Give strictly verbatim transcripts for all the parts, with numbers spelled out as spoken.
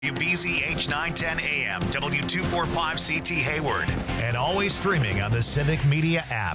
W B Z H nine ten A M, W two forty-five C T Hayward, and always streaming on the Civic Media app.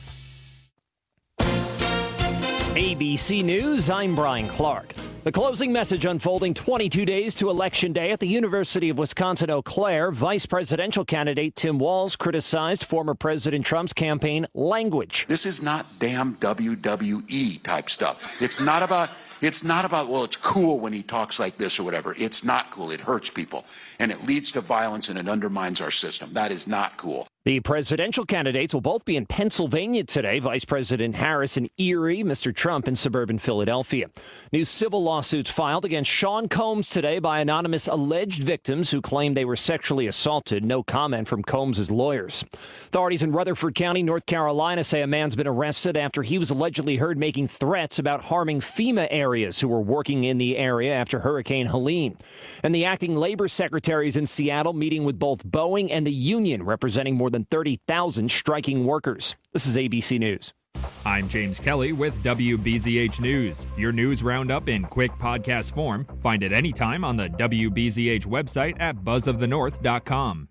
A B C News, I'm Brian Clark. The closing message unfolding twenty-two days to Election Day at the University of Wisconsin-Eau Claire. Vice presidential candidate Tim Walz criticized former President Trump's campaign language. This is not damn W W E type stuff. It's not about, it's not about, well, it's cool when he talks like this or whatever. It's not cool. It hurts people. And it leads to violence and it undermines our system. That is not cool. The presidential candidates will both be in Pennsylvania today. Vice President Harris in Erie, Mister Trump in suburban Philadelphia. New civil lawsuits filed against Sean Combs today by anonymous alleged victims who claim they were sexually assaulted. No comment from Combs' lawyers. Authorities in Rutherford County, North Carolina say a man's been arrested after he was allegedly heard making threats about harming FEMA areas who were working in the area after Hurricane Helene. And the acting labor secretaries in Seattle meeting with both Boeing and the union representing more than thirty thousand striking workers. This is A B C News. I'm James Kelly with W B Z H News. Your news roundup in quick podcast form. Find it anytime on the W B Z H website at buzz of the north dot com.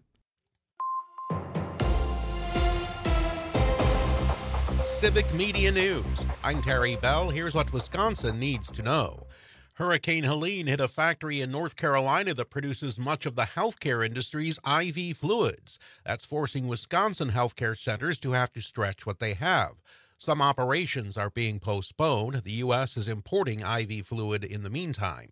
Civic Media News. I'm Terry Bell. Here's what Wisconsin needs to know. Hurricane Helene hit a factory in North Carolina that produces much of the healthcare industry's I V fluids. That's forcing Wisconsin healthcare centers to have to stretch what they have. Some operations are being postponed. The U S is importing I V fluid in the meantime.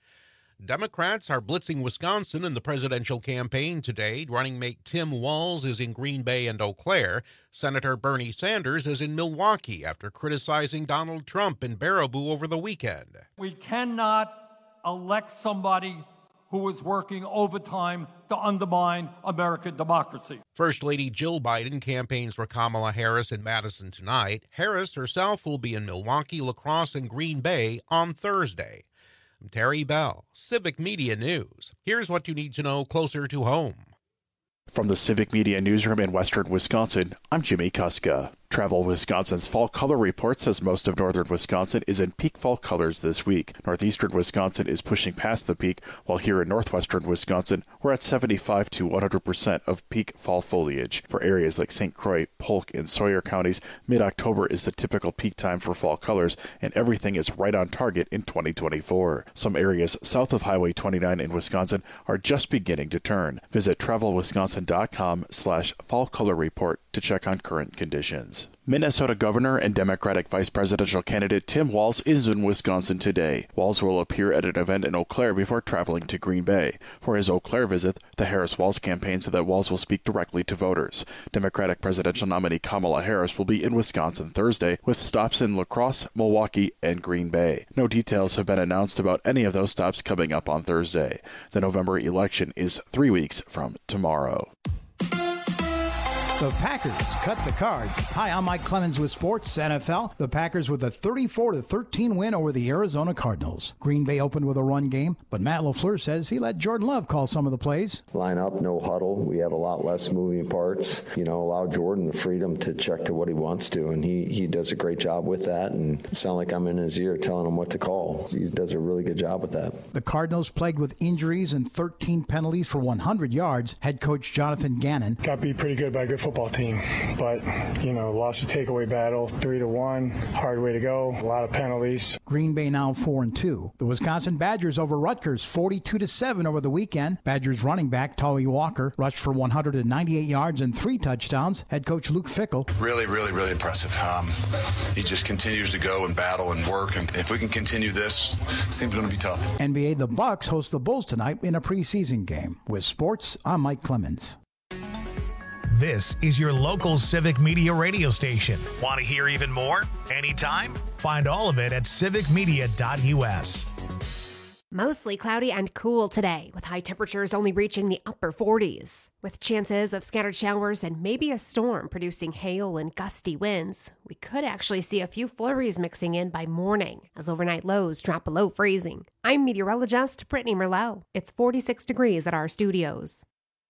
Democrats are blitzing Wisconsin in the presidential campaign today. Running mate Tim Walz is in Green Bay and Eau Claire. Senator Bernie Sanders is in Milwaukee after criticizing Donald Trump in Baraboo over the weekend. We cannot elect somebody who is working overtime to undermine American democracy. First Lady Jill Biden campaigns for Kamala Harris in Madison tonight. Harris herself will be in Milwaukee, La Crosse, and Green Bay on Thursday. I'm Terry Bell, Civic Media News. Here's what you need to know closer to home. From the Civic Media Newsroom in Western Wisconsin, I'm Jimmy Kuska. Travel Wisconsin's Fall Color Report says most of northern Wisconsin is in peak fall colors this week. Northeastern Wisconsin is pushing past the peak, while here in northwestern Wisconsin, we're at seventy-five to one hundred percent of peak fall foliage. For areas like Saint Croix, Polk, and Sawyer counties, mid-October is the typical peak time for fall colors, and everything is right on target in twenty twenty-four. Some areas south of Highway twenty-nine in Wisconsin are just beginning to turn. Visit travel wisconsin dot com slash fall color report to check on current conditions. Minnesota Governor and Democratic Vice Presidential candidate Tim Walz is in Wisconsin today. Walz will appear at an event in Eau Claire before traveling to Green Bay. For his Eau Claire visit, the Harris-Walz campaign said that Walz will speak directly to voters. Democratic presidential nominee Kamala Harris will be in Wisconsin Thursday, with stops in La Crosse, Milwaukee, and Green Bay. No details have been announced about any of those stops coming up on Thursday. The November election is three weeks from tomorrow. The Packers cut the cards. Hi, I'm Mike Clemens with Sports N F L. The Packers with a thirty-four to thirteen win over the Arizona Cardinals. Green Bay opened with a run game, but Matt LaFleur says he let Jordan Love call some of the plays. Line up, no huddle. We have a lot less moving parts. You know, allow Jordan the freedom to check to what he wants to, and he, he does a great job with that. And it sounds like I'm in his ear telling him what to call. He does a really good job with that. The Cardinals, plagued with injuries and thirteen penalties for one hundred yards. Head coach Jonathan Gannon. Got beat pretty good by a good football team, but you know, lost a takeaway battle, three to one, hard way to go, a lot of penalties. Green Bay now four and two. The Wisconsin Badgers over Rutgers forty-two to seven over the weekend. Badgers running back Tawee Walker rushed for one hundred ninety-eight yards and three touchdowns. Head coach Luke Fickell. Really, really, really impressive. Um, he just continues to go and battle and work, and if we can continue this, it seems going to be tough. N B A, the Bucks host the Bulls tonight in a preseason game. With sports, I'm Mike Clemens. This is your local Civic Media radio station. Want to hear even more? Anytime? Find all of it at civic media dot u s. Mostly cloudy and cool today, with high temperatures only reaching the upper forties. With chances of scattered showers and maybe a storm producing hail and gusty winds, we could actually see a few flurries mixing in by morning as overnight lows drop below freezing. I'm meteorologist Brittany Merlot. It's forty-six degrees at our studios.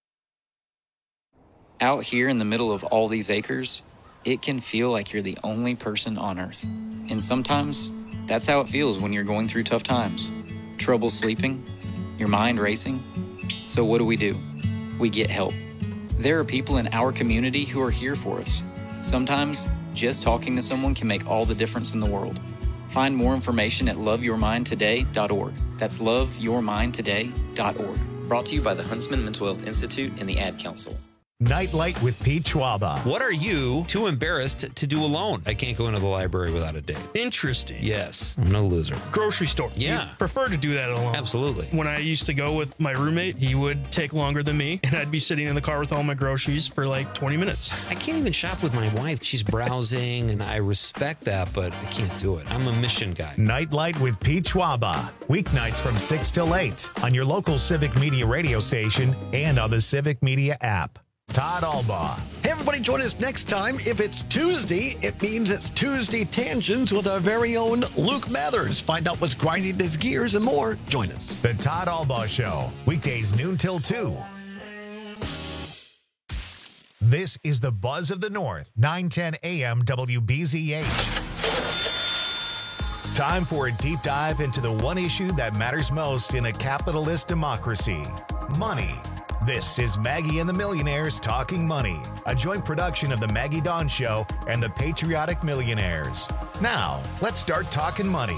Out here in the middle of all these acres, it can feel like you're the only person on Earth. And sometimes, that's how it feels when you're going through tough times. Trouble sleeping, your mind racing, So what do we do? We get help. There are people in our community who are here for us. Sometimes just talking to someone can make all the difference in the world. Find more information at love your mind today dot org. That's love your mind today dot org. Brought to you by the Huntsman Mental Health Institute and the Ad Council. Nightlight with Pete Schwaba. What are you too embarrassed to do alone? I can't go into the library without a date. Interesting. Yes, I'm no loser. Grocery store. Yeah. You prefer to do that alone. Absolutely. When I used to go with my roommate, he would take longer than me, and I'd be sitting in the car with all my groceries for like twenty minutes. I can't even shop with my wife. She's browsing, and I respect that, but I can't do it. I'm a mission guy. Nightlight with Pete Schwaba. Weeknights from six till eight on your local Civic Media radio station and on the Civic Media app. Todd Albaugh. Hey, everybody, join us next time. If it's Tuesday, it means it's Tuesday Tangents with our very own Luke Mathers. Find out what's grinding his gears and more. Join us. The Todd Albaugh Show, weekdays noon till two. This is the Buzz of the North, nine ten a.m. W B Z H. Time for a deep dive into the one issue that matters most in a capitalist democracy: money. This is Maggie and the Millionaires Talking Money, a joint production of the Maggie Dawn Show and the Patriotic Millionaires. Now, let's start talking money.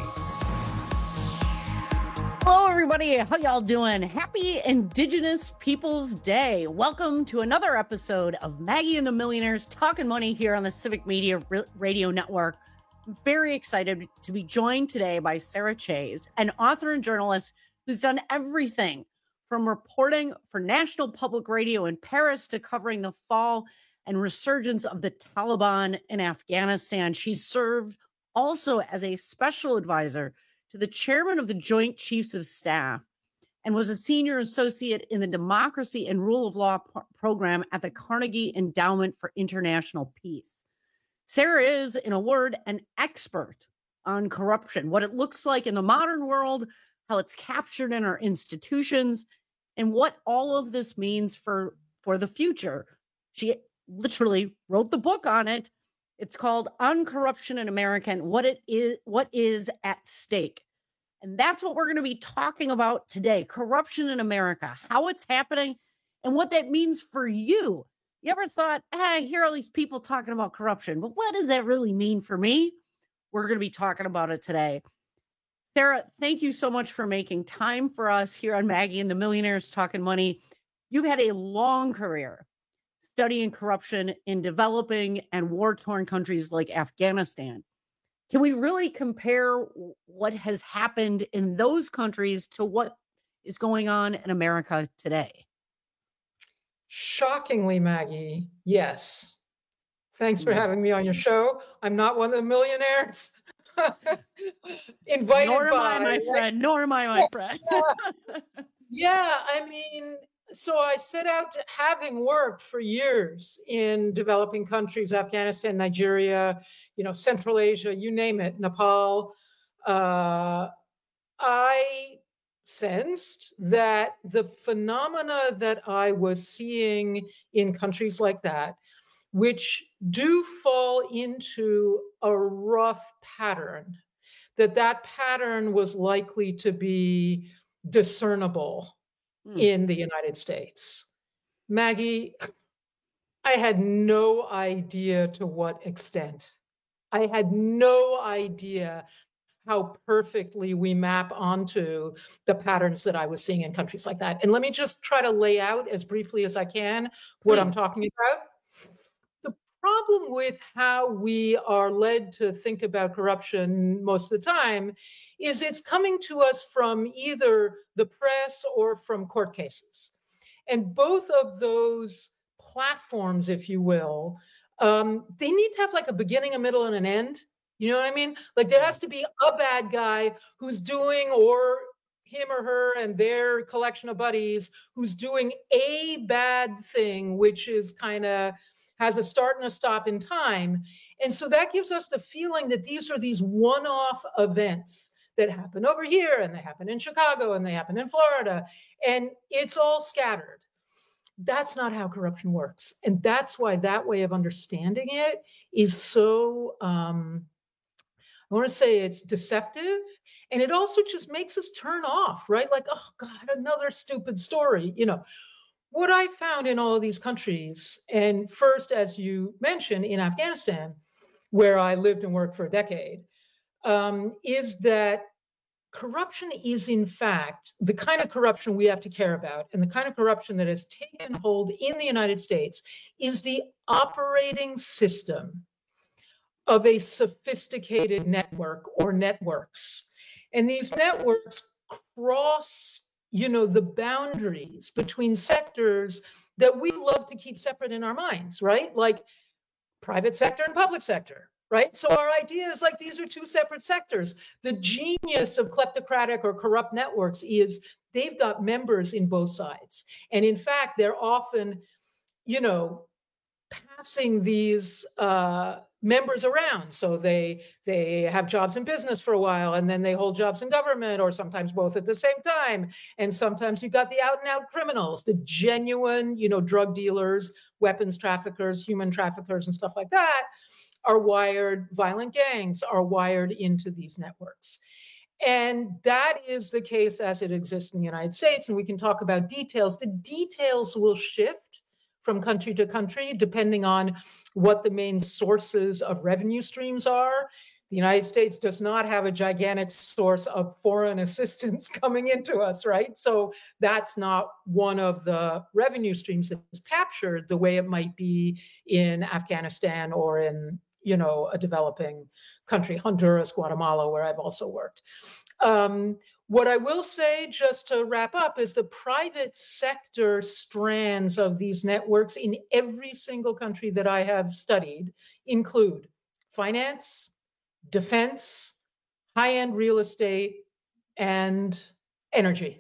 Hello, everybody. How y'all doing? Happy Indigenous Peoples Day. Welcome to another episode of Maggie and the Millionaires Talking Money here on the Civic Media Radio Network. I'm very excited to be joined today by Sarah Chayes, an author and journalist who's done everything from reporting for National Public Radio in Paris to covering the fall and resurgence of the Taliban in Afghanistan. She served also as a special advisor to the chairman of the Joint Chiefs of Staff and was a senior associate in the Democracy and Rule of Law p- program at the Carnegie Endowment for International Peace. Sarah is, in a word, an expert on corruption, what it looks like in the modern world, how it's captured in our institutions, and what all of this means for, for the future. She literally wrote the book on it. It's called On Corruption in America and What It Is, What Is at Stake. And that's what we're going to be talking about today: corruption in America, how it's happening, and what that means for you. You ever thought, hey, I hear all these people talking about corruption, but what does that really mean for me? We're going to be talking about it today. Sarah, thank you so much for making time for us here on Maggie and the Millionaires Talking Money. You've had a long career studying corruption in developing and war-torn countries like Afghanistan. Can we really compare what has happened in those countries to what is going on in America today? Shockingly, Maggie, yes. Thanks for having me on your show. I'm not one of the millionaires. Invited nor am by, I, my friend. Nor am I, my friend. Yeah, I mean, so I set out to, having worked for years in developing countries, Afghanistan, Nigeria, you know, Central Asia, you name it, Nepal. Uh, I sensed that the phenomena that I was seeing in countries like that, which do fall into a rough pattern, that that pattern was likely to be discernible mm. in the United States. Maggie, I had no idea to what extent. I had no idea how perfectly we map onto the patterns that I was seeing in countries like that. And let me just try to lay out as briefly as I can what Please. I'm talking about. Problem with how we are led to think about corruption most of the time is it's coming to us from either the press or from court cases. And both of those platforms, if you will, um, they need to have like a beginning, a middle, and an end. You know what I mean? Like there has to be a bad guy who's doing, or him or her and their collection of buddies, who's doing a bad thing, which is kind of has a start and a stop in time. And so that gives us the feeling that these are these one-off events that happen over here, and they happen in Chicago, and they happen in Florida, and it's all scattered. That's not how corruption works. And that's why that way of understanding it is so, um, I want to say it's deceptive, And it also just makes us turn off, right? Like, oh God, another stupid story, you know. What I found in all of these countries, and first, as you mentioned, in Afghanistan, where I lived and worked for a decade, um, is that corruption is, in fact, the kind of corruption we have to care about, and the kind of corruption that has taken hold in the United States is the operating system of a sophisticated network or networks. And these networks cross, you know, the boundaries between sectors that we love to keep separate in our minds, right? Like private sector and public sector, right? So our idea is like these are two separate sectors. The genius of kleptocratic or corrupt networks is they've got members in both sides. And in fact, they're often, you know, passing these uh, members around. So they they have jobs in business for a while, and then they hold jobs in government, or sometimes both at the same time. And sometimes you got the out and out criminals, the genuine, you know, drug dealers, weapons traffickers, human traffickers, and stuff like that are wired, violent gangs are wired into these networks. And that is the case as it exists in the United States. And we can talk about details. The details will shift from country to country, depending on what the main sources of revenue streams are. The United States does not have a gigantic source of foreign assistance coming into us, right? So that's not one of the revenue streams that is captured the way it might be in Afghanistan or in, you know, a developing country, Honduras, Guatemala, where I've also worked. Um, What I will say, just to wrap up, is the private sector strands of these networks in every single country that I have studied include finance, defense, high-end real estate, and energy.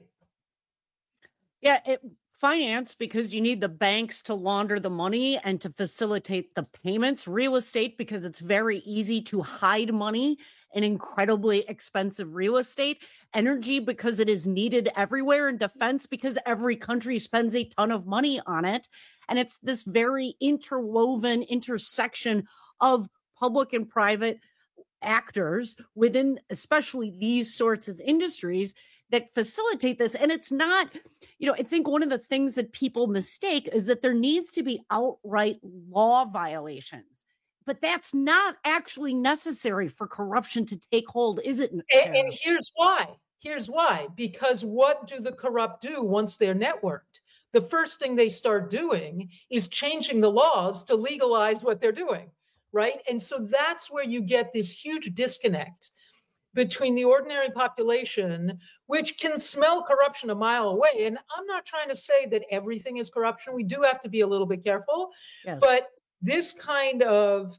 Yeah, it, finance, because you need the banks to launder the money and to facilitate the payments. Real estate, because it's very easy to hide money in incredibly expensive real estate. Energy, because it is needed everywhere. And defense, because every country spends a ton of money on it. And it's this very interwoven intersection of public and private actors within especially these sorts of industries that facilitate this. And it's not, you know, I think one of the things that people mistake is that there needs to be outright law violations. But that's not actually necessary for corruption to take hold, is it? And, and here's why. Here's why. Because what do the corrupt do once they're networked? The first thing they start doing is changing the laws to legalize what they're doing, right? And so that's where you get this huge disconnect between the ordinary population, which can smell corruption a mile away. And I'm not trying to say that everything is corruption. We do have to be a little bit careful. Yes. But this kind of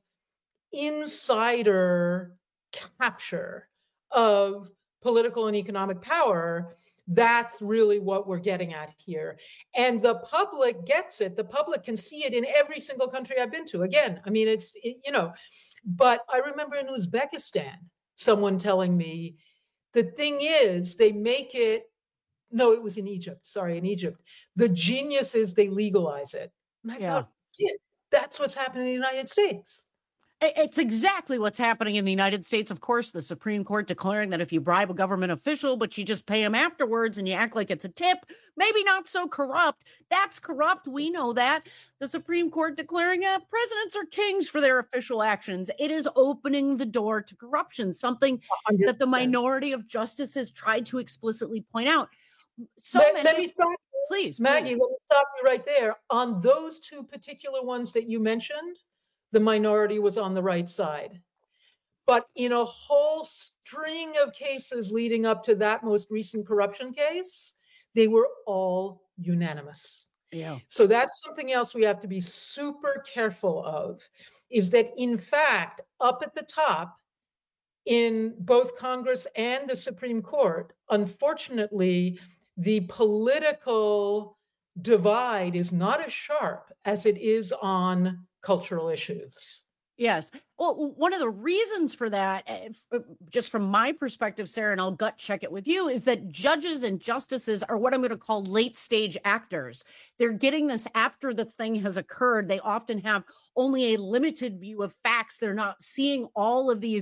insider capture of political and economic power, that's really what we're getting at here. And the public gets it. The public can see it in every single country I've been to. Again, I mean, it's, it, you know, but I remember in Uzbekistan, someone telling me, the thing is, they make it, no, it was in Egypt, sorry, in Egypt. The genius is they legalize it. And I Yeah. thought, yeah, that's what's happening in the United States. It's exactly what's happening in the United States. Of course, the Supreme Court declaring that if you bribe a government official, but you just pay him afterwards and you act like it's a tip, maybe not so corrupt. That's corrupt. We know that. The Supreme Court declaring uh, presidents are kings for their official actions. It is opening the door to corruption, something one hundred percent that the minority of justices tried to explicitly point out. So let, many. let me stop, please, Maggie, please. let me stop you right there. On those two particular ones that you mentioned, the minority was on the right side. But in a whole string of cases leading up to that most recent corruption case, they were all unanimous. Yeah. So that's something else we have to be super careful of, is that in fact, up at the top in both Congress and the Supreme Court, unfortunately, the political divide is not as sharp as it is on cultural issues. Yes. Well, one of the reasons for that, if, just from my perspective, Sarah, and I'll gut check it with you, is that judges and justices are what I'm going to call late stage actors. They're getting this after the thing has occurred. They often have only a limited view of facts. They're not seeing all of these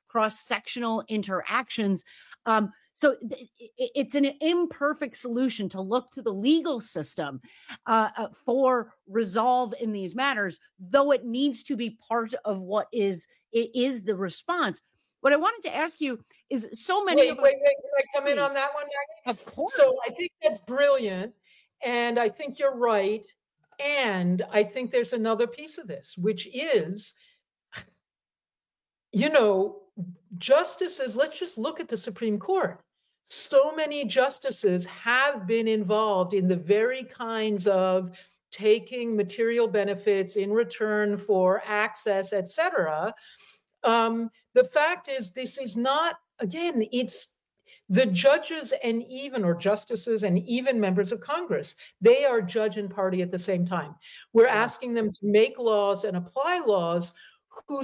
cross-sectional interactions. Um, so it's an imperfect solution to look to the legal system uh, for resolve in these matters, though it needs to be part of what is it is the response. What I wanted to ask you is so many wait, of us, wait, wait, can I come please. in on that one, Maggie? Of course. So I think that's brilliant. And I think you're right. And I think there's another piece of this, which is, you know, justices, let's just look at the Supreme Court. So many justices have been involved in the very kinds of taking material benefits in return for access, et cetera. Um, the fact is, this is not, again, it's the judges and even, or justices and even members of Congress, they are judge and party at the same time. We're asking them to make laws and apply laws whose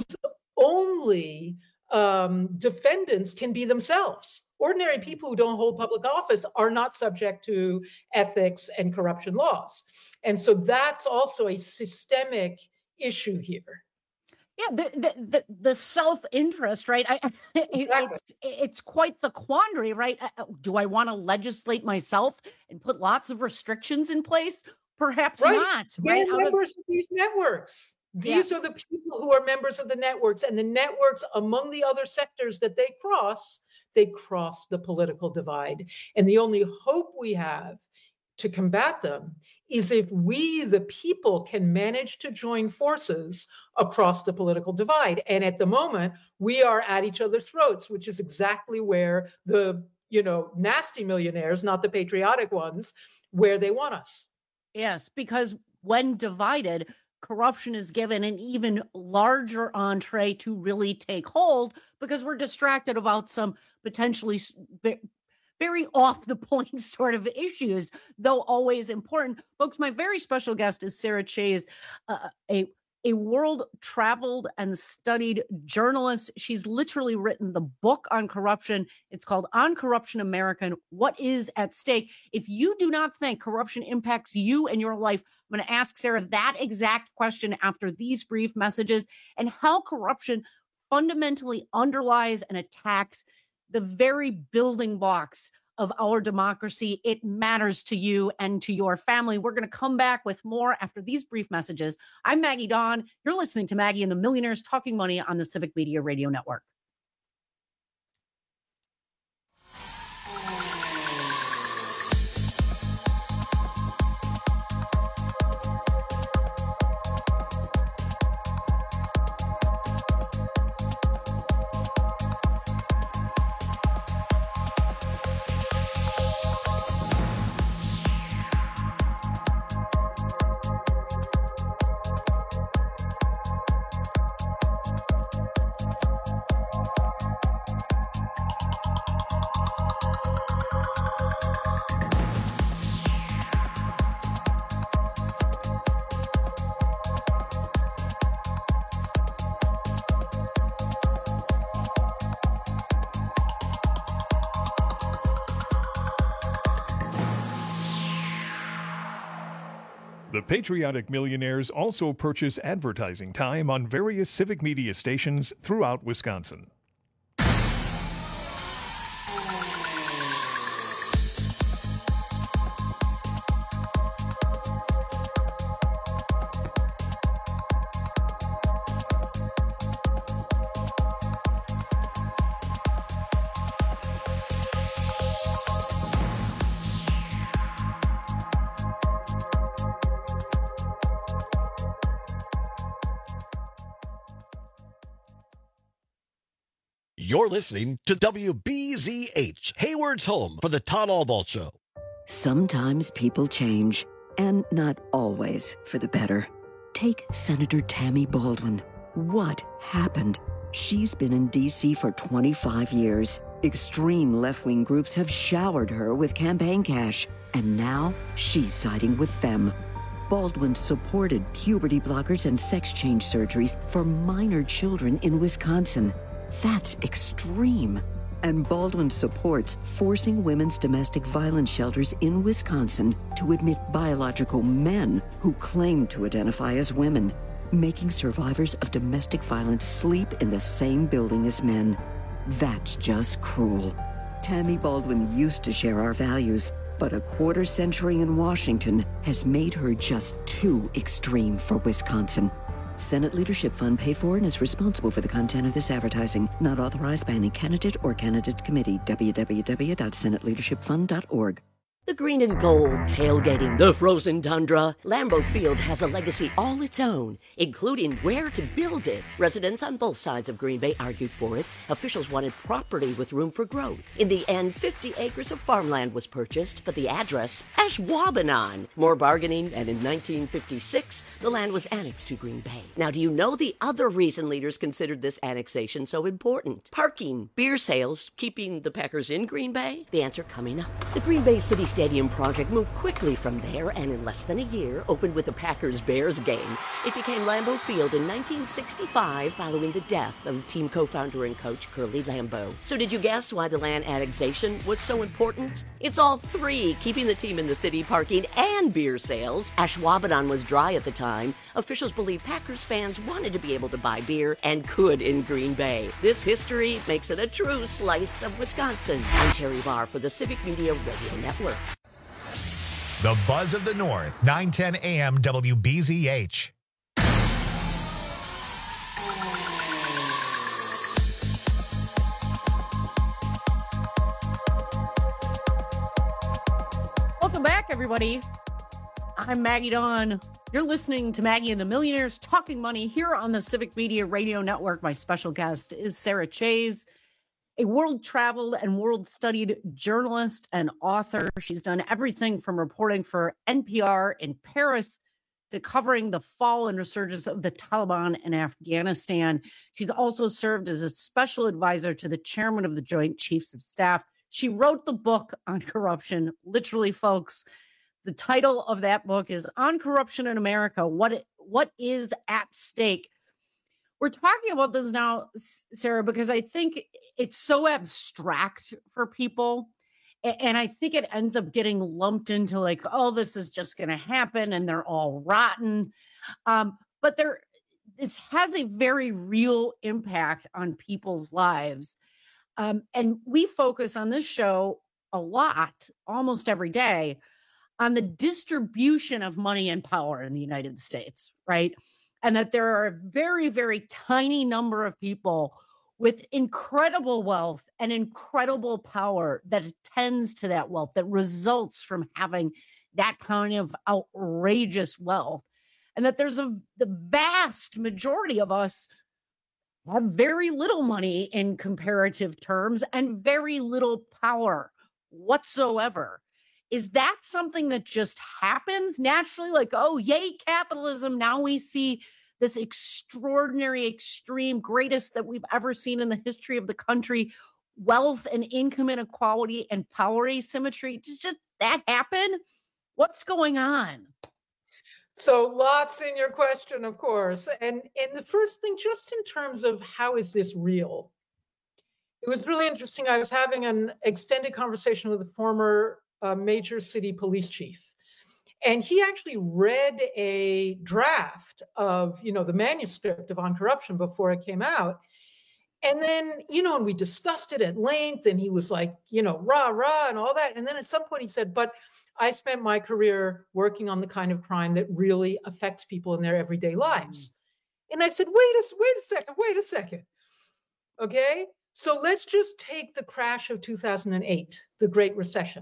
only um, defendants can be themselves. Ordinary people who don't hold public office are not subject to ethics and corruption laws. And so that's also a systemic issue here. Yeah, the the the, the self-interest, right? I, Exactly. it's it's quite the quandary, right? Do I want to legislate myself and put lots of restrictions in place? Perhaps Right. not. They're Right? Out of- members of these networks. These are the people who are members of the networks, and the networks, among the other sectors that they cross, they cross the political divide. And the only hope we have to combat them is if we, the people, can manage to join forces across the political divide. And at the moment, we are at each other's throats, which is exactly where the, you know, nasty millionaires, not the patriotic ones, where they want us. Yes, because when divided, corruption is given an even larger entree to really take hold because we're distracted about some potentially s- ve- very off the point sort of issues, though always important. Folks, my very special guest is Sarah Chayes, uh, a a world-traveled and studied journalist. She's literally written the book on corruption. It's called On Corruption America: What is at Stake? If you do not think corruption impacts you and your life, I'm going to ask Sarah that exact question after these brief messages, and how corruption fundamentally underlies and attacks the very building blocks of our democracy. It matters to you and to your family. We're going to come back with more after these brief messages. I'm Maggie Dawn. You're listening to Maggie and the Millionaires Talking Money on the Civic Media Radio Network. The Patriotic Millionaires also purchase advertising time on various civic media stations throughout Wisconsin. You're listening to W B Z H, Hayward's home for the Todd Albaugh Show. Sometimes people change, and not always for the better. Take Senator Tammy Baldwin. What happened? She's been in D C for twenty-five years. Extreme left-wing groups have showered her with campaign cash, and now she's siding with them. Baldwin supported puberty blockers and sex change surgeries for minor children in Wisconsin. That's extreme. And Baldwin supports forcing women's domestic violence shelters in Wisconsin to admit biological men who claim to identify as women, making survivors of domestic violence sleep in the same building as men. That's just cruel. Tammy Baldwin used to share our values, but a quarter century in Washington has made her just too extreme for Wisconsin. Senate Leadership Fund paid for and is responsible for the content of this advertising. Not authorized by any candidate or candidates committee. w w w dot senate leadership fund dot org. The green and gold, tailgating the frozen tundra. Lambeau Field has a legacy all its own, including where to build it. Residents on both sides of Green Bay argued for it. Officials wanted property with room for growth. In the end, fifty acres of farmland was purchased, but the address, Ashwaubenon. More bargaining, and in nineteen fifty-six, the land was annexed to Green Bay. Now, do you know the other reason leaders considered this annexation so important? Parking, beer sales, keeping the Packers in Green Bay? The answer coming up. The Green Bay City Stadium project moved quickly from there and in less than a year opened with the Packers-Bears game. It became Lambeau Field in nineteen sixty-five following the death of team co-founder and coach Curly Lambeau. So did you guess why the land annexation was so important? It's all three, keeping the team in the city, parking, and beer sales. Ashwaubenon was dry at the time. Officials believe Packers fans wanted to be able to buy beer and could in Green Bay. This history makes it a true slice of Wisconsin. I'm Terry Barr for the Civic Media Radio Network. The Buzz of the North, nine ten a m W B Z H. Welcome back, everybody. I'm Maggie Dawn. You're listening to Maggie and the Millionaires Talking Money here on the Civic Media Radio Network. My special guest is Sarah Chayes, a world-traveled and world-studied journalist and author. She's done everything from reporting for N P R in Paris to covering the fall and resurgence of the Taliban in Afghanistan. She's also served as a special advisor to the chairman of the Joint Chiefs of Staff. She wrote the book on corruption. Literally, folks, the title of that book is On Corruption in America, What it, What is at Stake? We're talking about this now, Sarah, because I think it's so abstract for people. And I think it ends up getting lumped into like, oh, this is just going to happen and they're all rotten. Um, but there, this has a very real impact on people's lives. Um, and we focus on this show a lot, almost every day, on the distribution of money and power in the United States, right? And that there are a very, very tiny number of people with incredible wealth and incredible power that attends to that wealth, that results from having that kind of outrageous wealth. And that there's a the vast majority of us have very little money in comparative terms and very little power whatsoever. Is that something that just happens naturally? Like, oh, yay, capitalism. Now we see this extraordinary, extreme, greatest that we've ever seen in the history of the country, wealth and income inequality and power asymmetry. Did just that happen? What's going on? So lots in your question, of course. And, and the first thing, just in terms of how is this real? It was really interesting. I was having an extended conversation with a former uh, major city police chief. And he actually read a draft of, you know, the manuscript of On Corruption before it came out. And then, you know, and we discussed it at length and he was like, you know, rah, rah, and all that. And then at some point he said, but I spent my career working on the kind of crime that really affects people in their everyday lives. Mm-hmm. And I said, wait a, wait a second, wait a second. Okay. So let's just take the crash of two thousand eight, the Great Recession.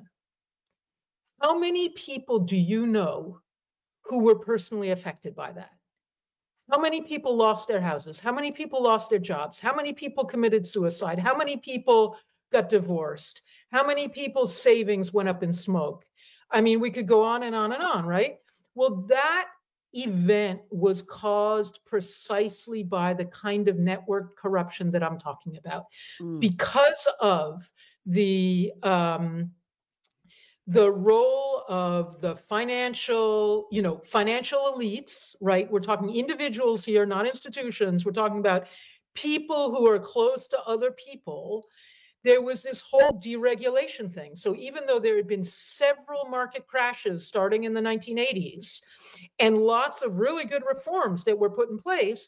How many people do you know who were personally affected by that? How many people lost their houses? How many people lost their jobs? How many people committed suicide? How many people got divorced? How many people's savings went up in smoke? I mean, we could go on and on and on, right? Well, that event was caused precisely by the kind of network corruption that I'm talking about, mm. because of the um, the role of the financial, you know, financial elites, right? We're talking individuals here, not institutions. We're talking about people who are close to other people. There was this whole deregulation thing. So even though there had been several market crashes starting in the nineteen eighties and lots of really good reforms that were put in place,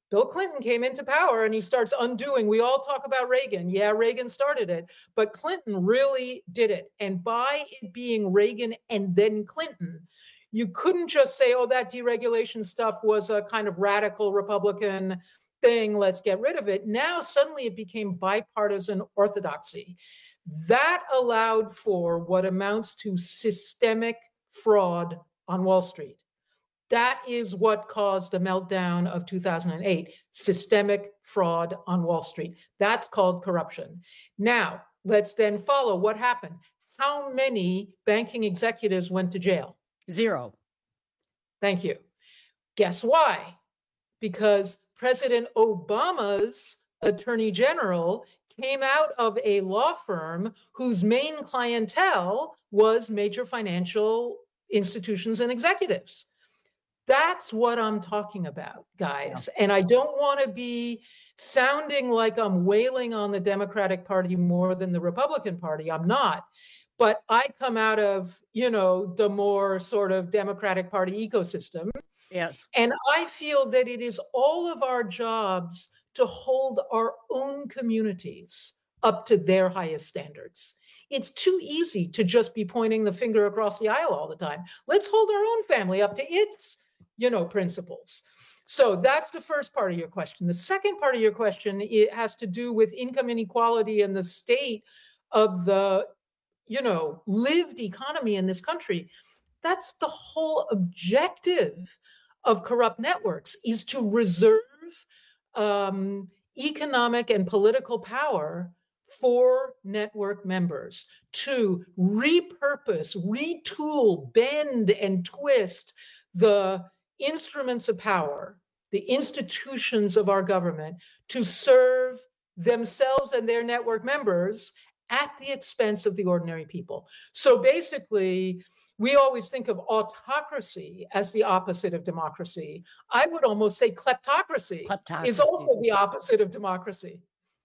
Bill Clinton came into power and he starts undoing. We all talk about Reagan. Yeah, Reagan started it, but Clinton really did it. And by it being Reagan and then Clinton, you couldn't just say, oh, that deregulation stuff was a kind of radical Republican thing. Let's get rid of it. Now, suddenly it became bipartisan orthodoxy. That allowed for what amounts to systemic fraud on Wall Street. That is what caused the meltdown of two thousand eight, systemic fraud on Wall Street. That's called corruption. Now, let's then follow what happened. How many banking executives went to jail? Zero. Thank you. Guess why? Because President Obama's attorney general came out of a law firm whose main clientele was major financial institutions and executives. That's what I'm talking about, guys. Yeah. And I don't want to be sounding like I'm wailing on the Democratic Party more than the Republican Party. I'm not. But I come out of, you know, the more sort of Democratic Party ecosystem. Yes. And I feel that it is all of our jobs to hold our own communities up to their highest standards. It's too easy to just be pointing the finger across the aisle all the time. Let's hold our own family up to its, you know, principles. So that's the first part of your question. The second part of your question, it has to do with income inequality and the state of the, you know, lived economy in this country. That's the whole objective of corrupt networks, is to reserve um, economic and political power for network members, to repurpose, retool, bend, and twist the instruments of power, the institutions of our government, to serve themselves and their network members at the expense of the ordinary people. So basically, we always think of autocracy as the opposite of democracy. I would almost say kleptocracy, kleptocracy. is also the opposite of democracy.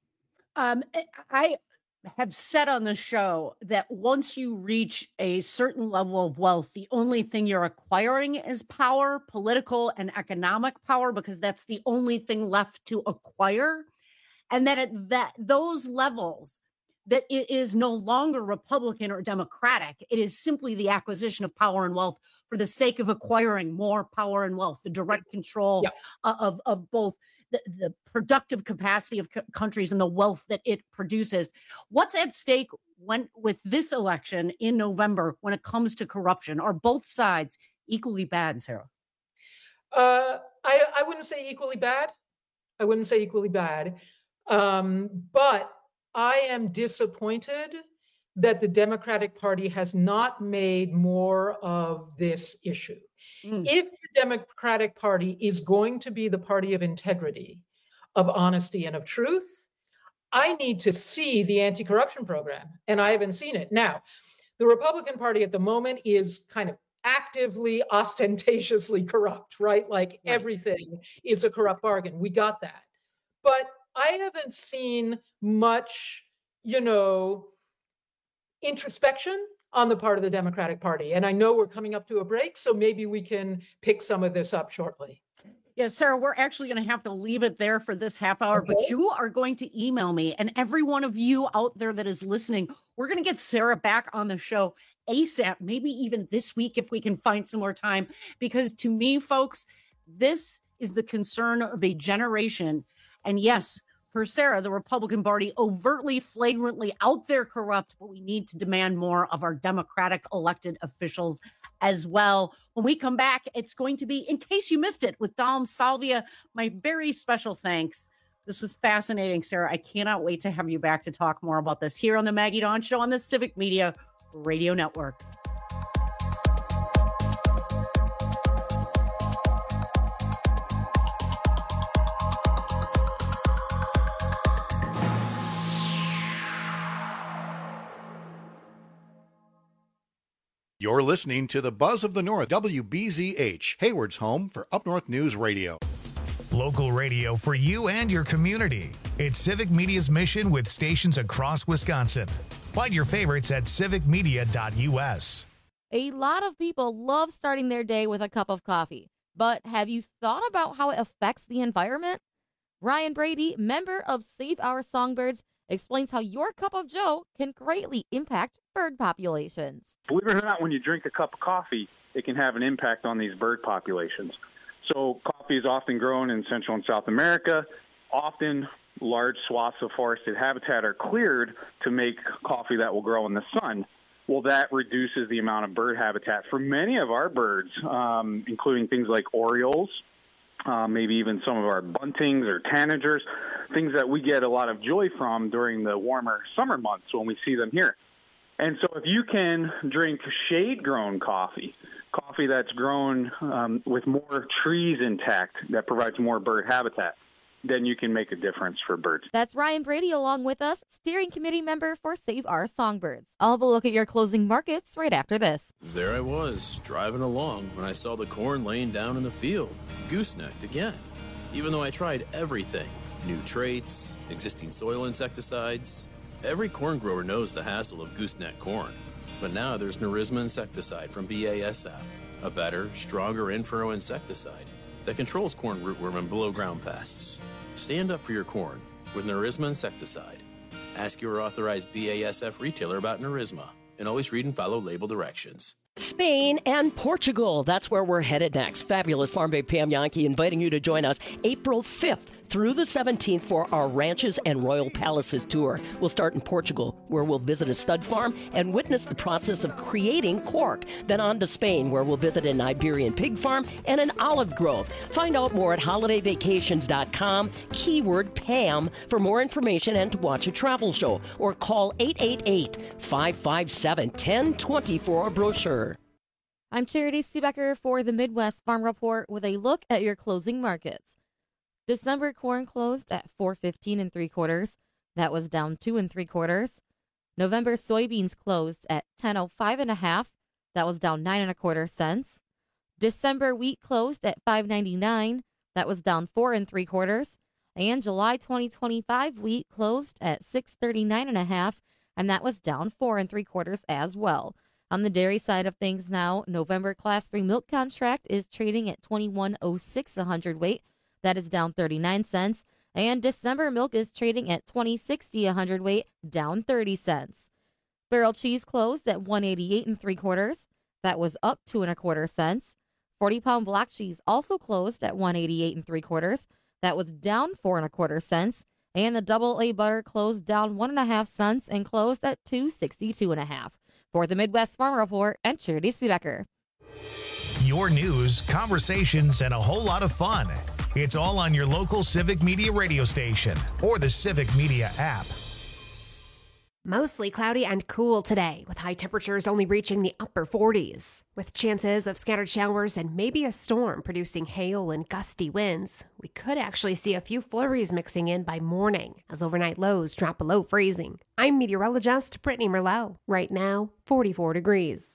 Um, I have said on the show that once you reach a certain level of wealth, the only thing you're acquiring is power, political and economic power, because that's the only thing left to acquire. And that at that those levels, that it is no longer Republican or Democratic. It is simply the acquisition of power and wealth for the sake of acquiring more power and wealth, the direct control yeah. of, of both the, the productive capacity of c- countries and the wealth that it produces. What's at stake when with this election in November when it comes to corruption? Are both sides equally bad, Sarah? Uh, I, I wouldn't say equally bad. I wouldn't say equally bad. Um, but I am disappointed that the Democratic Party has not made more of this issue. Mm. If the Democratic Party is going to be the party of integrity, of honesty, and of truth, I need to see the anti-corruption program, and I haven't seen it. Now, the Republican Party at the moment is kind of actively, ostentatiously corrupt, right? Like right. everything is a corrupt bargain. We got that. But I haven't seen much, you know, introspection on the part of the Democratic Party. And I know we're coming up to a break, so maybe we can pick some of this up shortly. Yeah, Sarah, we're actually going to have to leave it there for this half hour, okay. But you are going to email me, and every one of you out there that is listening, we're going to get Sarah back on the show ASAP, maybe even this week if we can find some more time, because to me, folks, this is the concern of a generation. And yes, per Sarah, the Republican Party overtly, flagrantly out there corrupt, but we need to demand more of our Democratic elected officials as well. When we come back, it's going to be In Case You Missed It with Dom Salvia. My very special thanks. This was fascinating, Sarah. I cannot wait to have you back to talk more about this here on the Maggie Dawn Show on the Civic Media Radio Network. You're listening to the Buzz of the North, W B Z H, Hayward's home for Up North News Radio. Local radio for you and your community. It's Civic Media's mission with stations across Wisconsin. Find your favorites at civic media dot u s. A lot of people love starting their day with a cup of coffee, but have you thought about how it affects the environment? Ryan Brady, member of Save Our Songbirds, explains how your cup of joe can greatly impact bird populations. Believe it or not, when you drink a cup of coffee, it can have an impact on these bird populations. So coffee is often grown in Central and South America. Often large swaths of forested habitat are cleared to make coffee that will grow in the sun. Well, that reduces the amount of bird habitat for many of our birds, um, including things like orioles, uh, maybe even some of our buntings or tanagers, things that we get a lot of joy from during the warmer summer months when we see them here. And so if you can drink shade-grown coffee, coffee that's grown um, with more trees intact that provides more bird habitat, then you can make a difference for birds. That's Ryan Brady along with us, steering committee member for Save Our Songbirds. I'll have a look at your closing markets right after this. There I was, driving along when I saw the corn laying down in the field, goosenecked again. Even though I tried everything, new traits, existing soil insecticides, every corn grower knows the hassle of gooseneck corn. But now there's Nerisma insecticide from B A S F, a better, stronger in-furrow insecticide that controls corn rootworm and below-ground pests. Stand up for your corn with Nerisma insecticide. Ask your authorized B A S F retailer about Nerisma, and always read and follow label directions. Spain and Portugal. That's where we're headed next. Fabulous Farm Babe Pam Yankee inviting you to join us April fifth through the seventeenth for our Ranches and Royal Palaces tour. We'll start in Portugal, where we'll visit a stud farm and witness the process of creating cork. Then on to Spain, where we'll visit an Iberian pig farm and an olive grove. Find out more at holiday vacations dot com, keyword Pam, for more information and to watch a travel show. Or call eight eight eight, five five seven, one zero two zero for a brochure. I'm Charity Seebecker for the Midwest Farm Report with a look at your closing markets. December corn closed at four fifteen and three quarters. That was down two and three quarters. November soybeans closed at ten oh five and a half. That was down nine and a quarter cents. December wheat closed at five ninety-nine. That was down four and three quarters. And July twenty twenty-five wheat closed at six thirty-nine and a half, and that was down four and three quarters as well. On the dairy side of things now, November Class three milk contract is trading at twenty-one oh six a hundredweight. That is down thirty-nine cents. And December milk is trading at twenty sixty a hundredweight, down thirty cents. Barrel cheese closed at one eighty-eight and three quarters. That was up two and a quarter cents. forty pound block cheese also closed at one eighty-eight and three quarters. That was down four and a quarter cents. And the double A butter closed down one and a half cents and closed at two sixty-two and a half. For the Midwest Farm Report, I'm Charity Seebecker. Your news, conversations, and a whole lot of fun. It's all on your local Civic Media radio station or the Civic Media app. Mostly cloudy and cool today, with high temperatures only reaching the upper forties. With chances of scattered showers and maybe a storm producing hail and gusty winds, we could actually see a few flurries mixing in by morning as overnight lows drop below freezing. I'm meteorologist Brittany Merlot. Right now, forty-four degrees.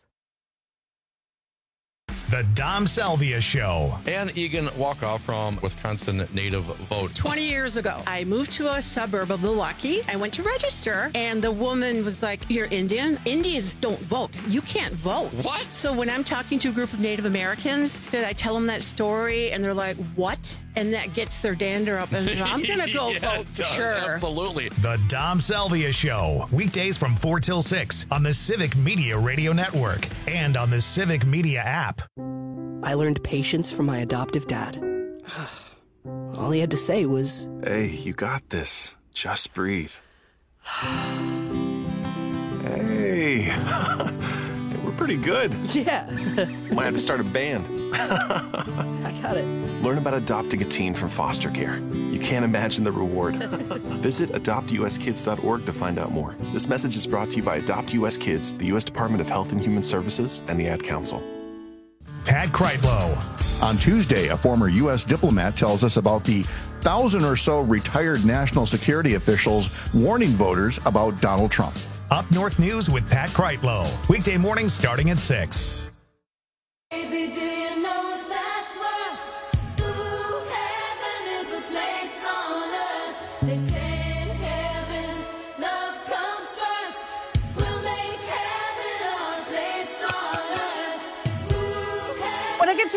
The Dom Salvia Show. Ann Egan Walkoff from Wisconsin Native Vote. twenty years ago, I moved to a suburb of Milwaukee. I went to register, and the woman was like, "You're Indian? Indians don't vote. You can't vote." What? So when I'm talking to a group of Native Americans, I tell them that story, and they're like, "What?" And that gets their dander up, and I'm going to go yeah, vote for sure. Absolutely. The Dom Salvia Show. Weekdays from four till six on the Civic Media Radio Network and on the Civic Media app. I learned patience from my adoptive dad. All he had to say was, "Hey, you got this. Just breathe." Hey. We're pretty good. Yeah. Might have to start a band. I got it. Learn about adopting a teen from foster care. You can't imagine the reward. Visit adopt u s kids dot org to find out more. This message is brought to you by Adopt U S Kids, the U S Department of Health and Human Services, and the Ad Council. Pat Kreitlow. On Tuesday, a former U S diplomat tells us about the thousand or so retired national security officials warning voters about Donald Trump. Up North News with Pat Kreitlow. Weekday mornings starting at six. Baby, do you know that's where, ooh, heaven is a place on earth. They say in heaven, love comes first. We'll make heaven our place on earth. Ooh, heaven. When I get to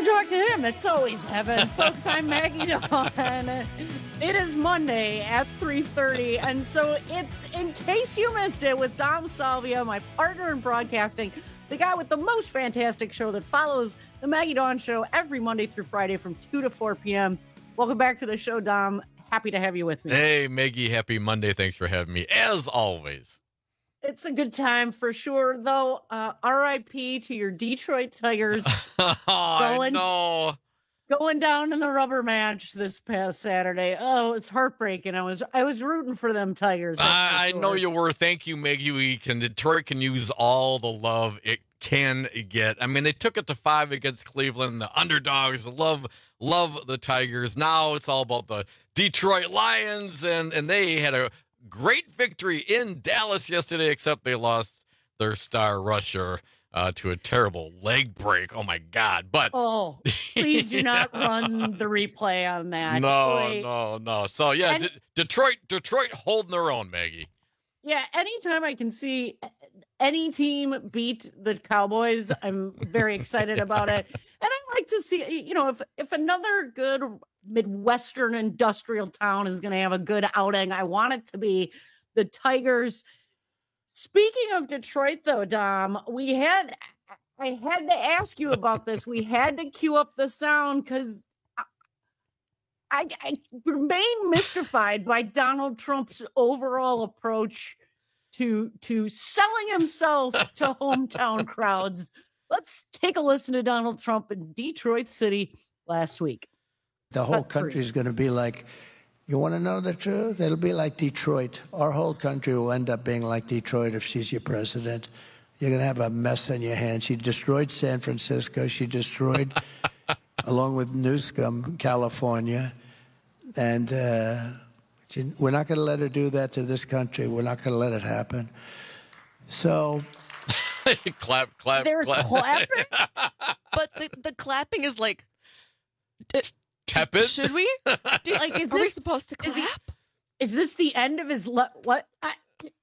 talk to him, it's always heaven. Folks, I'm Maggie Dawn. It is Monday at three thirty, and so it's In Case You Missed It with Dom Salvia, my partner in broadcasting, the guy with the most fantastic show that follows the Maggie Dawn Show every Monday through Friday from two to four p.m. Welcome back to the show, Dom. Happy to have you with me. Hey, Maggie, happy Monday. Thanks for having me, as always. It's a good time for sure, though. Uh, R I P to your Detroit Tigers. oh, going, I know. Going down in the rubber match this past Saturday. Oh, it's heartbreaking. I was I was rooting for them Tigers. I, sure. I know you were. Thank you, Maggie. We can Detroit can use all the love it can get. I mean, they took it to five against Cleveland. The underdogs love love the Tigers. Now it's all about the Detroit Lions, and and they had a great victory in Dallas yesterday, except they lost their star rusher uh, to a terrible leg break. Oh, my God. But oh, please do not run the replay on that. No, Wait. no, no. So, yeah, And- D- Detroit, Detroit holding their own, Maggie. Yeah, anytime I can see any team beat the Cowboys, I'm very excited about it. And I like to see, you know, if if another good Midwestern industrial town is going to have a good outing, I want it to be the Tigers. Speaking of Detroit, though, Dom, we had, I had to ask you about this. We had to cue up the sound because I, I remain mystified by Donald Trump's overall approach to to selling himself to hometown crowds. Let's take a listen to Donald Trump in Detroit City last week. The whole Cut country three. is going to be like, you want to know the truth? It'll be like Detroit. Our whole country will end up being like Detroit if she's your president. You're going to have a mess on your hands. She destroyed San Francisco. She destroyed, along with Newsom, California. And uh, she, we're not going to let her do that to this country. We're not going to let it happen. So... clap, clap, They're clap. clapping? But the, the clapping is like... Tepid? Should we? Do, Like, is are we this- supposed to is clap? he- Is this the end of his le- what? I,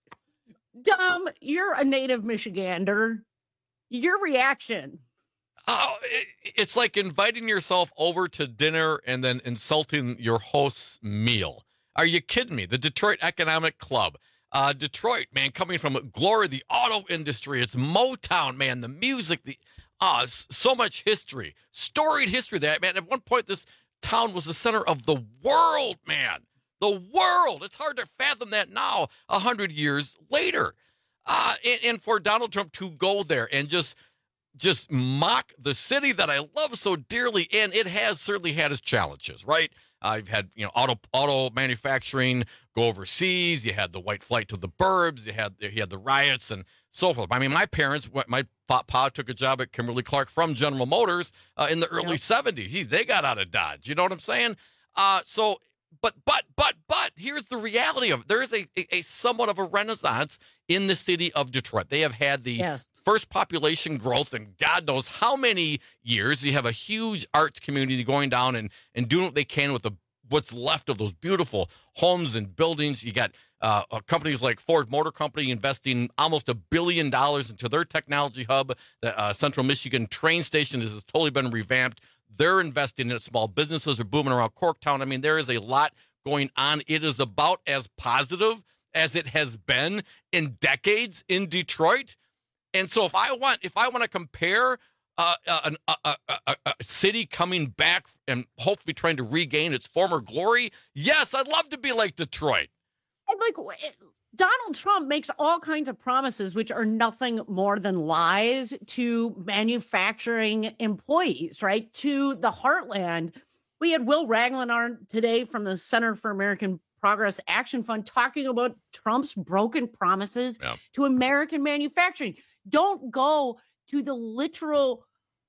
Dom, you're a native Michigander. Your reaction? Oh, it, it's like inviting yourself over to dinner and then insulting your host's meal. Are you kidding me? The Detroit Economic Club. Uh, Detroit, man, coming from glory, the auto industry. It's Motown, man, the music, the uh, s- so much history, storied history there, man. At one point, this town was the center of the world, man. The world. It's hard to fathom that now, a hundred years later. Uh, and, and for Donald Trump to go there and just just mock the city that I love so dearly, and it has certainly had its challenges, right? I've had, you know, auto auto manufacturing go overseas. You had the white flight to the burbs. You had you had the riots and so forth. I mean, my parents, my pa, pa took a job at Kimberly Clark from General Motors uh, in the early Yep. seventies. He, they got out of Dodge. You know what I'm saying? Uh, so, but, but, but, but, here's the reality of it. There is a, a, a somewhat of a renaissance in the city of Detroit. They have had the Yes. first population growth in God knows how many years. You have a huge arts community going down and, and doing what they can with the what's left of those beautiful homes and buildings. You got uh, uh, companies like Ford Motor Company investing almost a billion dollars into their technology hub. The uh, Central Michigan train station has totally been revamped. They're investing in it. Small businesses are booming around Corktown. I mean, there is a lot going on. It is about as positive as it has been in decades in Detroit. And so if I want, if I want to compare uh, uh, a, a, a, a city coming back and hopefully trying to regain its former glory, yes, I'd love to be like Detroit. And like w- it- Donald Trump makes all kinds of promises, which are nothing more than lies to manufacturing employees, right? To the heartland. We had Will Ragland on today from the Center for American Progress Action Fund talking about Trump's broken promises Yeah. to American manufacturing. Don't go to the literal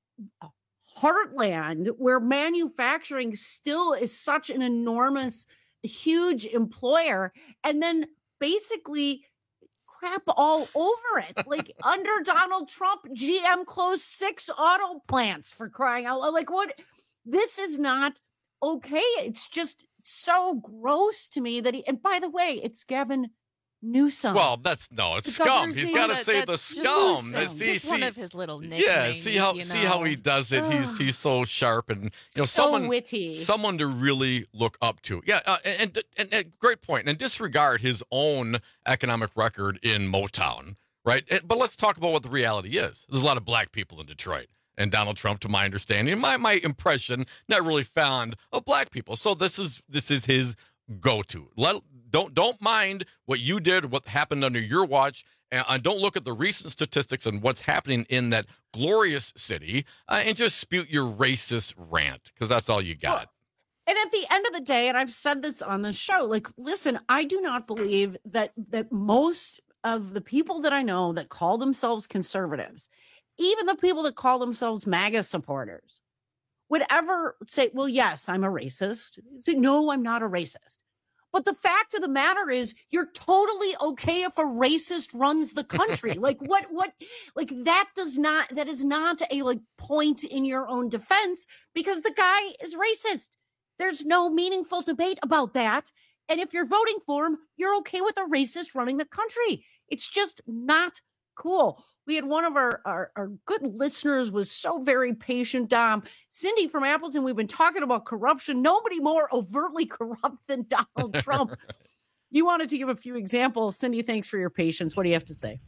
heartland where manufacturing still is such an enormous, huge employer, and then basically crap all over it. Like under Donald Trump, G M closed six auto plants, for crying out loud. Like, what? This is not okay. It's just so gross to me that he, and by the way, it's Gavin Newsom. Well, that's no, it's The scum. governor's He's name got to is- say the that's just scum. Newsom. That's- see, Just one see- of his little Yeah, nicknames. see how you see how know. he does it. He's he's so sharp and you know So someone witty. someone to really look up to. Yeah, uh, and, and, and and great point. And disregard his own economic record in Motown, right? And- But let's talk about what the reality is. There's a lot of black people in Detroit. And Donald Trump, to my understanding, my my impression, not really fond of black people. So this is this is his go-to. Let don't don't mind what you did, what happened under your watch, and, and don't look at the recent statistics and what's happening in that glorious city, uh, and just spew your racist rant because that's all you got. And at the end of the day, and I've said this on the show, like, listen, I do not believe that that most of the people that I know that call themselves conservatives, even the people that call themselves MAGA supporters, would ever say, well, yes, I'm a racist. Say, no, I'm not a racist. But the fact of the matter is, you're totally okay if a racist runs the country. like what, what, like that does not, that is not a like point in your own defense because the guy is racist. There's no meaningful debate about that. And if you're voting for him, you're okay with a racist running the country. It's just not cool. We had one of our, our, our good listeners was so very patient, Dom. Cindy from Appleton, we've been talking about corruption. Nobody more overtly corrupt than Donald Trump. You wanted to give a few examples. Cindy, thanks for your patience. What do you have to say?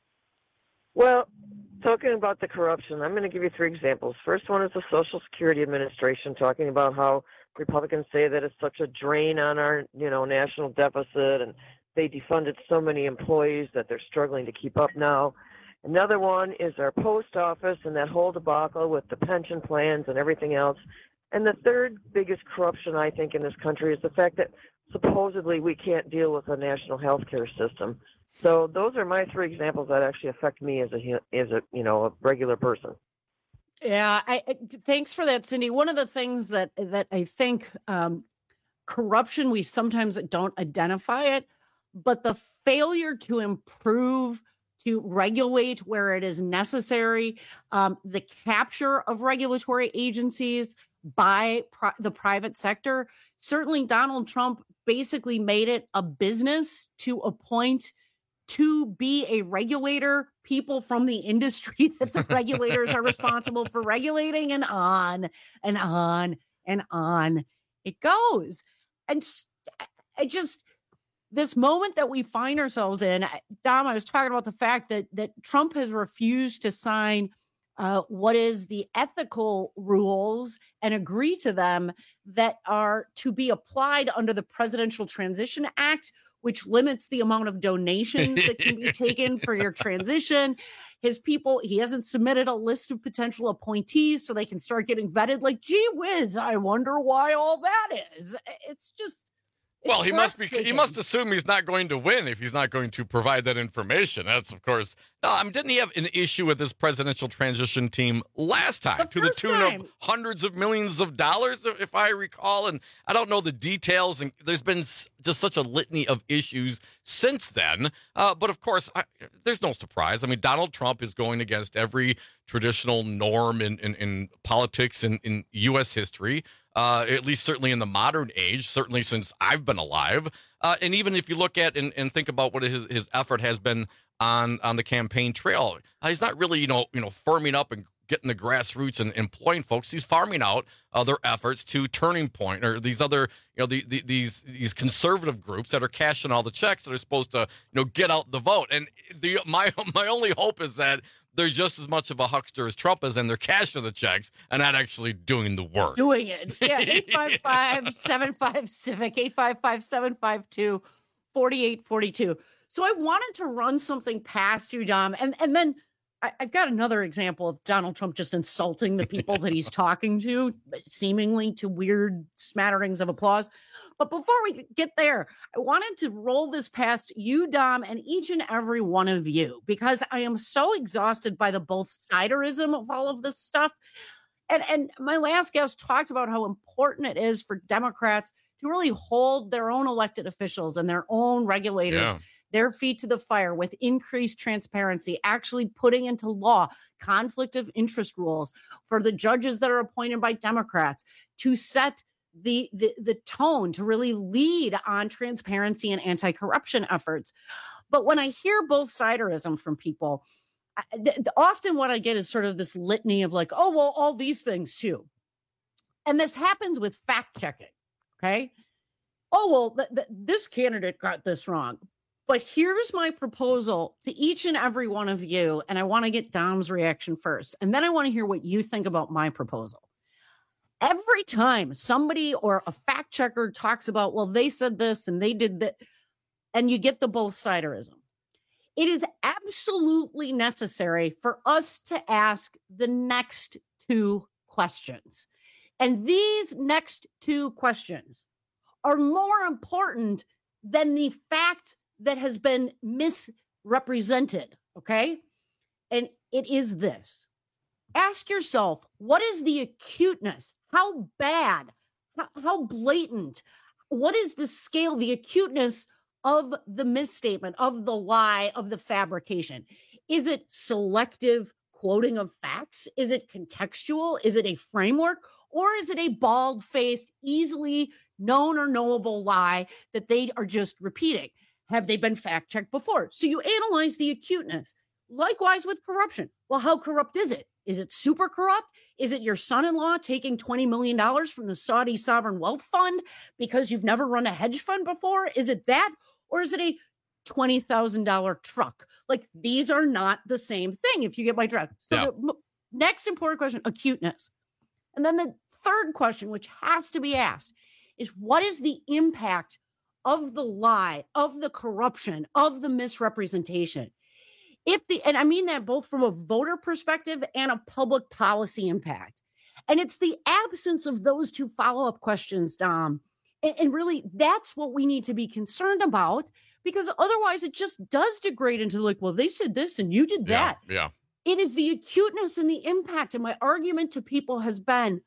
Well, talking about the corruption, I'm going to give you three examples. First one is the Social Security Administration, talking about how Republicans say that it's such a drain on our, you know, national deficit, and they defunded so many employees that they're struggling to keep up now. Another one is our post office and that whole debacle with the pension plans and everything else. And the third biggest corruption, I think, in this country is the fact that supposedly we can't deal with a national health care system. So those are my three examples that actually affect me as a, as a you know, a regular person. Yeah, I, I thanks for that, Cindy. One of the things that that I think um, corruption, we sometimes don't identify it, but the failure to improve, to regulate where it is necessary, um, the capture of regulatory agencies by pri- the private sector. Certainly, Donald Trump basically made it a business to appoint to be a regulator people from the industry that the regulators are responsible for regulating, and on and on and on it goes. And I just, this moment that we find ourselves in, Dom, I was talking about the fact that that Trump has refused to sign uh, what is the ethical rules and agree to them that are to be applied under the Presidential Transition Act, which limits the amount of donations that can be taken for your transition. His people, he hasn't submitted a list of potential appointees so they can start getting vetted. Like, gee whiz, I wonder why all that is. It's just... Well, he must be. He must assume he's not going to win if he's not going to provide that information. That's, of course. No, I mean, didn't he have an issue with this presidential transition team last time, the to the tune time. of hundreds of millions of dollars, if I recall? And I don't know the details. And there's been just such a litany of issues since then. Uh, but of course, I, there's no surprise. I mean, Donald Trump is going against every traditional norm in in, in politics in, in U S history. Uh, at least certainly in the modern age, certainly since I've been alive. Uh, and even if you look at and, and think about what his, his effort has been on, on the campaign trail, uh, he's not really, you know, you know, firming up and getting the grassroots and employing folks. He's farming out other efforts to Turning Point or these other, you know, the, the, these these conservative groups that are cashing all the checks that are supposed to, you know, get out the vote. And the my my only hope is that they're just as much of a huckster as Trump is, and they're cashing the checks and not actually doing the work. Doing it. Yeah, eight five five, seven five, CIVIC, eight five five, seven five two, four eight four two. So I wanted to run something past you, Dom, and, and then I, I've got another example of Donald Trump just insulting the people that he's talking to, seemingly to weird smatterings of applause. But before we get there, I wanted to roll this past you, Dom, and each and every one of you, because I am so exhausted by the both siderism of all of this stuff. And, and my last guest talked about how important it is for Democrats to really hold their own elected officials and their own regulators, yeah. their feet to the fire with increased transparency, actually putting into law conflict of interest rules for the judges that are appointed by Democrats to set the, the, the tone to really lead on transparency and anti-corruption efforts. But when I hear both siderism from people, I, th- often what I get is sort of this litany of like, oh, well, all these things too. And this happens with fact checking. Okay. Oh, well, th- th- this candidate got this wrong. But here's my proposal to each and every one of you. And I want to get Dom's reaction first. And then I want to hear what you think about my proposal. Every time somebody or a fact checker talks about, well, they said this and they did that, and you get the both siderism, it is absolutely necessary for us to ask the next two questions. And these next two questions are more important than the fact that has been misrepresented, okay? And it is this. Ask yourself, what is the acuteness? How bad? How, how blatant? What is the scale, the acuteness of the misstatement, of the lie, of the fabrication? Is it selective quoting of facts? Is it contextual? Is it a framework? Or is it a bald-faced, easily known or knowable lie that they are just repeating? Have they been fact-checked before? So you analyze the acuteness. Likewise with corruption. Well, how corrupt is it? Is it super corrupt? Is it your son-in-law taking twenty million dollars from the Saudi Sovereign Wealth Fund because you've never run a hedge fund before? Is it that? Or is it a twenty thousand dollars truck? Like, these are not the same thing, if you get my drift. So yeah. The m- next important question, acuteness. And then the third question, which has to be asked, is what is the impact of the lie, of the corruption, of the misrepresentation? If the, and I mean that both from a voter perspective and a public policy impact. And it's the absence of those two follow-up questions, Dom. And, and really, that's what we need to be concerned about, because otherwise it just does degrade into like, well, they said this and you did that. Yeah. yeah. It is the acuteness and the impact. And my argument to people has been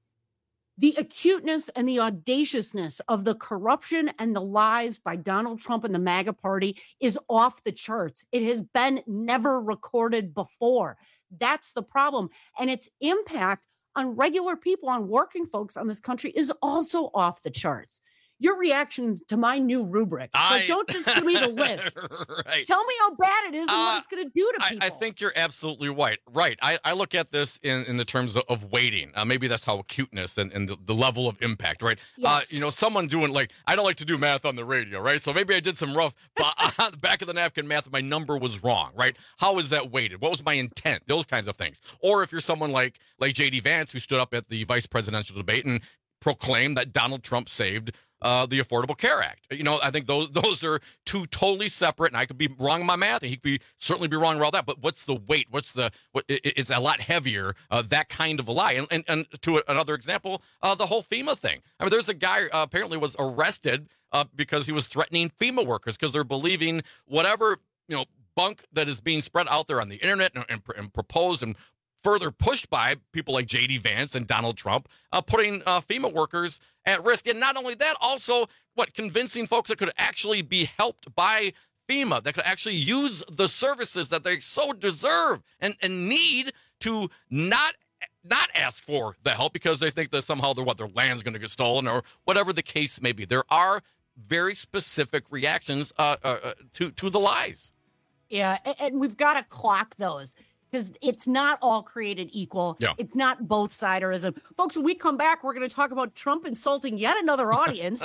the acuteness and the audaciousness of the corruption and the lies by Donald Trump and the MAGA party is off the charts. It has been never recorded before. That's the problem. And its impact on regular people, on working folks on this country is also off the charts. Your reaction to my new rubric. So I, don't just give me the list. Right. Tell me how bad it is and uh, what it's going to do to I, people. I think you're absolutely right. Right. I, I look at this in, in the terms of, of weighting. Uh, maybe that's how acuteness and, and the, the level of impact, right? Yes. Uh, you know, someone doing like, I don't like to do math on the radio, right? So maybe I did some rough on the back of the napkin math. My number was wrong, right? How is that weighted? What was my intent? Those kinds of things. Or if you're someone like like J D Vance, who stood up at the vice presidential debate and proclaimed that Donald Trump saved Uh, the Affordable Care Act. You know, I think those those are two totally separate, and I could be wrong in my math, and he could be certainly be wrong about that. But what's the weight? What's the? What, it, it's a lot heavier. Uh, that kind of a lie. And and, and to another example, uh, the whole FEMA thing. I mean, there's a guy uh, apparently was arrested uh, because he was threatening FEMA workers because they're believing whatever you know bunk that is being spread out there on the internet and, and, and proposed and further pushed by people like J D Vance and Donald Trump, uh, putting uh, FEMA workers at risk. And not only that, also, what, convincing folks that could actually be helped by FEMA, that could actually use the services that they so deserve and, and need to not not ask for the help because they think that somehow their, what, their land's going to get stolen or whatever the case may be. There are very specific reactions uh, uh, to, to the lies. Yeah, and, and we've got to clock those. Because it's not all created equal. Yeah. It's not both siderism. Folks, when we come back, we're going to talk about Trump insulting yet another audience.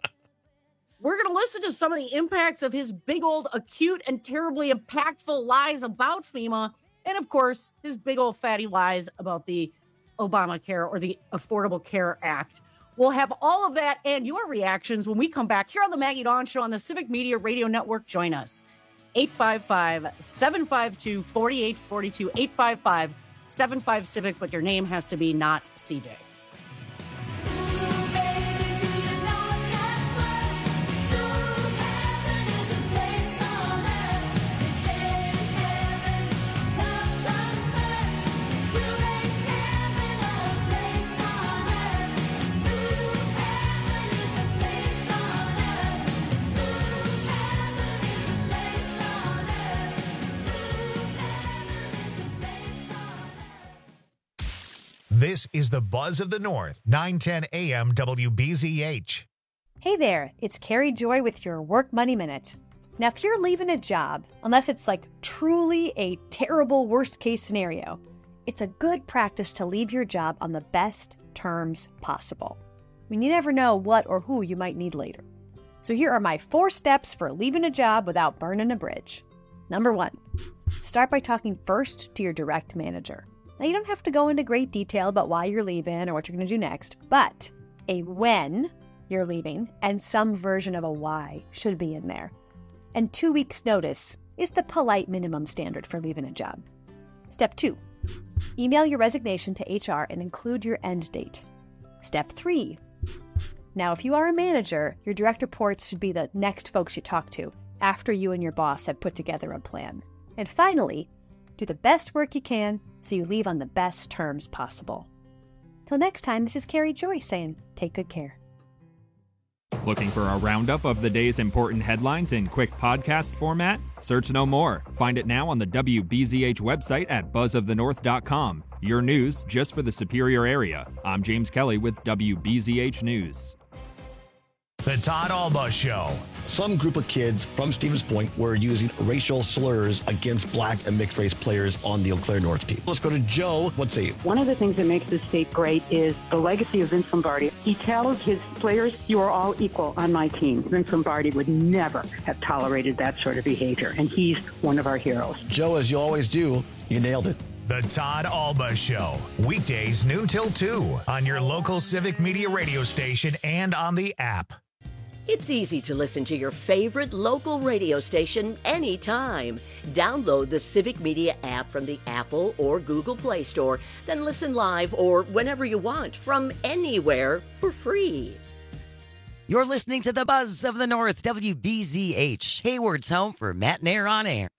We're going to listen to some of the impacts of his big old acute and terribly impactful lies about FEMA. And of course, his big old fatty lies about the Obamacare or the Affordable Care Act. We'll have all of that and your reactions when we come back here on the Maggie Dawn Show on the Civic Media Radio Network. Join us. eight five five, seven five two, four eight four two, eight five five, seven five Civic, but your name has to be not C J. This This is the Buzz of the North, nine ten A M W B Z H. Hey there, it's Carrie Joy with your Work Money Minute. Now, if you're leaving a job, unless it's like truly a terrible worst case scenario, it's a good practice to leave your job on the best terms possible. I mean, you never know what or who you might need later. So here are my four steps for leaving a job without burning a bridge. Number one, start by talking first to your direct manager. Now, you don't have to go into great detail about why you're leaving or what you're going to do next, but a when you're leaving and some version of a why should be in there. And two weeks' notice is the polite minimum standard for leaving a job. Step two, email your resignation to H R and include your end date. Step three, now if you are a manager, your direct reports should be the next folks you talk to after you and your boss have put together a plan. And finally, do the best work you can so you leave on the best terms possible. Till next time, this is Carrie Joy saying, take good care. Looking for a roundup of the day's important headlines in quick podcast format? Search no more. Find it now on the W B Z H website at buzz of the north dot com. Your news just for the Superior area. I'm James Kelly with W B Z H News. The Todd Alba Show. Some group of kids from Stevens Point were using racial slurs against black and mixed race players on the Eau Claire North team. Let's go to Joe. Let's see. One of the things that makes this state great is the legacy of Vince Lombardi. He tells his players, you are all equal on my team. Vince Lombardi would never have tolerated that sort of behavior, and he's one of our heroes. Joe, as you always do, you nailed it. The Todd Alba Show. Weekdays noon till two on your local Civic Media radio station and on the app. It's easy to listen to your favorite local radio station anytime. Download the Civic Media app from the Apple or Google Play Store, then listen live or whenever you want from anywhere for free. You're listening to the Buzz of the North, W B Z H, Hayward's home for Matt and Air on Air.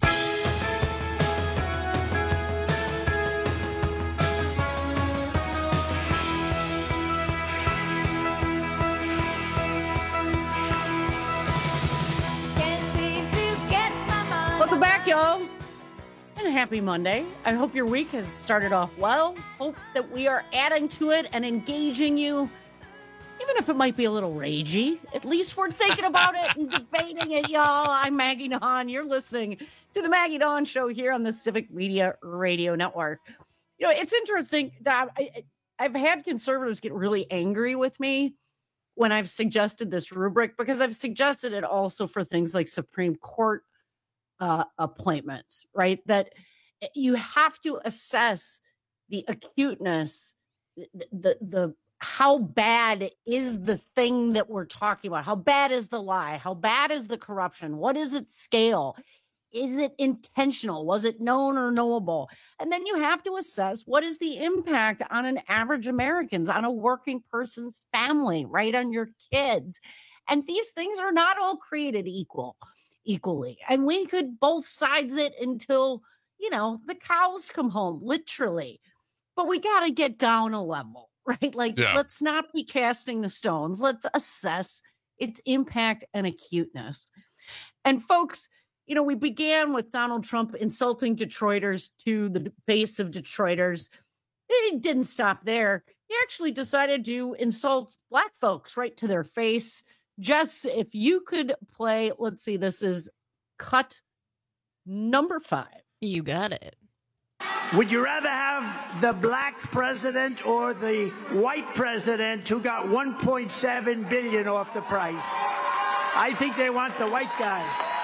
Welcome back, y'all. And happy Monday. I hope your week has started off well. Hope that we are adding to it and engaging you, even if it might be a little ragey. At least we're thinking about it and debating it, y'all. I'm Maggie Dawn. You're listening to the Maggie Dawn Show here on the Civic Media Radio Network. You know, it's interesting. That I, I've had conservatives get really angry with me when I've suggested this rubric, because I've suggested it also for things like Supreme Court Uh, appointments, right? That you have to assess the acuteness, the, the the how bad is the thing that we're talking about? How bad is the lie? How bad is the corruption? What is its scale? Is it intentional? Was it known or knowable? And then you have to assess what is the impact on an average American's, on a working person's family, right? On your kids. And these things are not all created equal. equally. And we could both sides it until, you know, the cows come home, literally. But we got to get down a level, right? Like, yeah. Let's not be casting the stones. Let's assess its impact and acuteness. And folks, you know, we began with Donald Trump insulting Detroiters to the face of Detroiters. It didn't stop there. He actually decided to insult black folks right to their face. Jess, if you could play, let's see, this is cut number five. You got it. Would you rather have the black president or the white president who got one point seven billion dollars off the price? I think they want the white guy.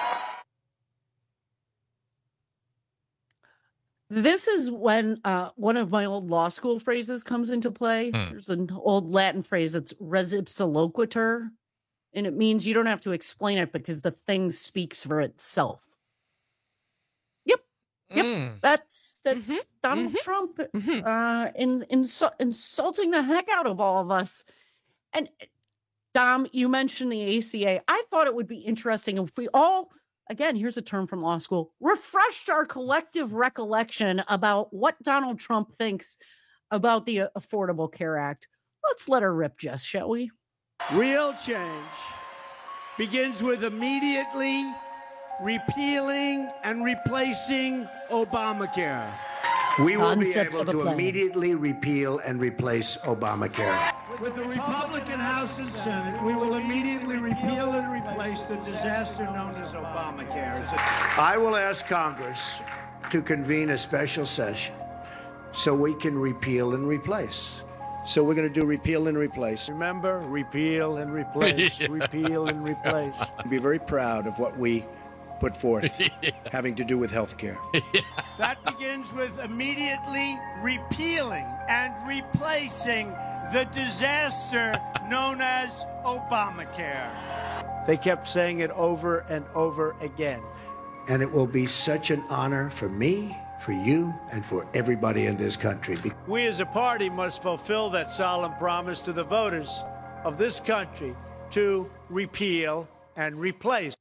This is when uh, one of my old law school phrases comes into play. Hmm. There's an old Latin phrase that's res ipsa loquitur. And it means you don't have to explain it because the thing speaks for itself. Yep. Yep. Mm. That's that's mm-hmm. Donald mm-hmm. Trump mm-hmm. Uh, in, in, insulting the heck out of all of us. And Dom, you mentioned the A C A. I thought it would be interesting if we all, again, here's a term from law school, refreshed our collective recollection about what Donald Trump thinks about the Affordable Care Act. Let's let her rip, Jess, shall we? Real change begins with immediately repealing and replacing Obamacare. We will be Concepts able of a to plan. immediately repeal and replace Obamacare. With the Republican House and Senate, we will immediately repeal and replace the disaster known as Obamacare. It's a- I will ask Congress to convene a special session so we can repeal and replace. So we're going to do repeal and replace. Remember, repeal and replace, Yeah. repeal and replace. Be very proud of what we put forth having to do with health care. That begins with immediately repealing and replacing the disaster known as Obamacare. They kept saying it over and over again. And it will be such an honor for me, for you, and for everybody in this country. We as a party must fulfill that solemn promise to the voters of this country to repeal and replace.